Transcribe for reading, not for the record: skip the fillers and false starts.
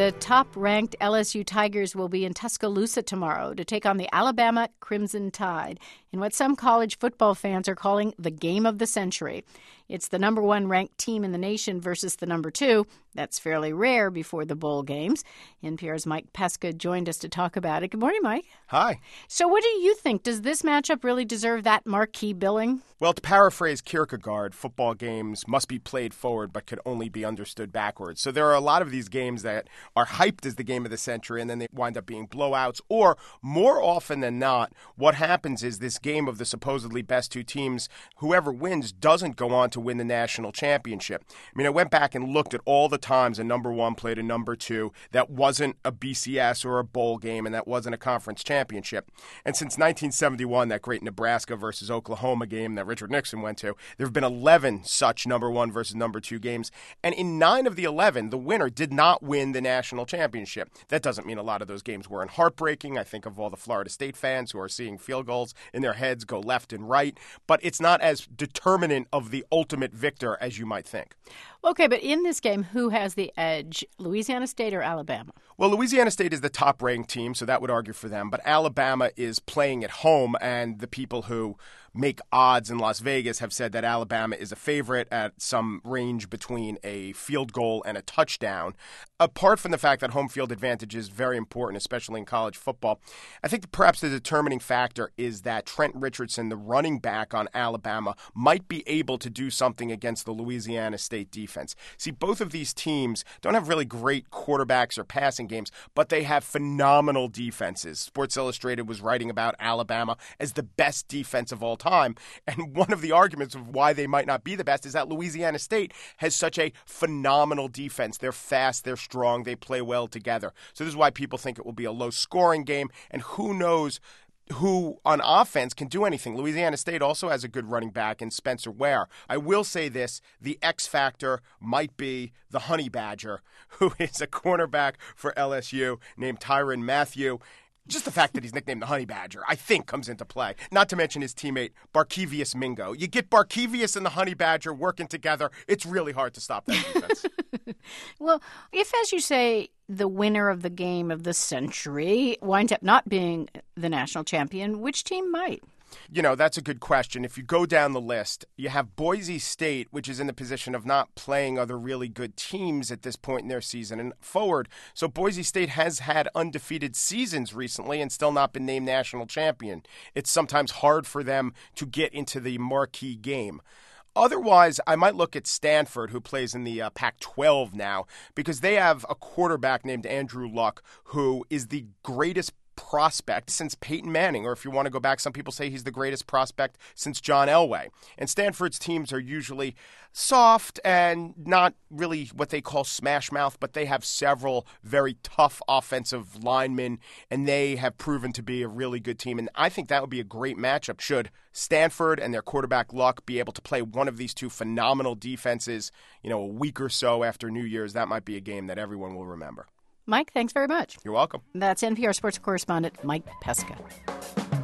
The top-ranked LSU Tigers will be in Tuscaloosa tomorrow to take on the Alabama Crimson Tide in what some college football fans are calling the game of the century. It's the number one ranked team in the nation versus the number two. That's fairly rare before the bowl games. NPR's Mike Pesca joined us to talk about it. Good morning, Mike. Hi. So what do you think? Does this matchup really deserve that marquee billing? Well, to paraphrase Kierkegaard, football games must be played forward but could only be understood backwards. So there are a lot of these games that are hyped as the game of the century, and then they wind up being blowouts. Or, more often than not, what happens is this game of the supposedly best two teams, whoever wins doesn't go on to win the national championship. I mean, I went back and looked at all the times a number one played a number two that wasn't a BCS or a bowl game and that wasn't a conference championship. And since 1971, that great Nebraska versus Oklahoma game that Richard Nixon went to, there have been 11 such number one versus number two games. And in 9 of the 11, the winner did not win the national championship. That doesn't mean a lot of those games weren't heartbreaking. I think of all the Florida State fans who are seeing field goals in their heads go left and right. But it's not as determinant of the ultimate victor as you might think. Okay, but in this game, who has the edge, Louisiana State or Alabama? Well, Louisiana State is the top-ranked team, so that would argue for them. But Alabama is playing at home, and the people who make odds in Las Vegas have said that Alabama is a favorite at some range between a field goal and a touchdown. Apart from the fact that home field advantage is very important, especially in college football, I think perhaps the determining factor is that Trent Richardson, the running back on Alabama, might be able to do something against the Louisiana State defense. See, both of these teams don't have really great quarterbacks or passing games, but they have phenomenal defenses. Sports Illustrated was writing about Alabama as the best defense of all time, and one of the arguments of why they might not be the best is that Louisiana State has such a phenomenal defense. They're fast, they're strong, they play well together. So this is why people think it will be a low-scoring game, and who knows who on offense can do anything. Louisiana State also has a good running back in Spencer Ware. I will say this, the X factor might be the Honey Badger, who is a cornerback for LSU named Tyrann Mathieu. Just the fact that he's nicknamed the Honey Badger, I think, comes into play. Not to mention his teammate, Barkevious Mingo. You get Barkevious and the Honey Badger working together, it's really hard to stop that defense. Well, if, as you say, the winner of the game of the century winds up not being the national champion, which team might? You know, that's a good question. If you go down the list, you have Boise State, which is in the position of not playing other really good teams at this point in their season and forward. So Boise State has had undefeated seasons recently and still not been named national champion. It's sometimes hard for them to get into the marquee game. Otherwise, I might look at Stanford, who plays in the Pac-12 now, because they have a quarterback named Andrew Luck, who is the greatest prospect since Peyton Manning, or if you want to go back, some people say he's the greatest prospect since John Elway. And Stanford's teams are usually soft and not really what they call smash mouth, but they have several very tough offensive linemen, and they have proven to be a really good team. And I think that would be a great matchup should Stanford and their quarterback Luck be able to play one of these two phenomenal defenses, a week or so after New Year's. That might be a game that everyone will remember. Mike, thanks very much. You're welcome. That's NPR sports correspondent Mike Pesca.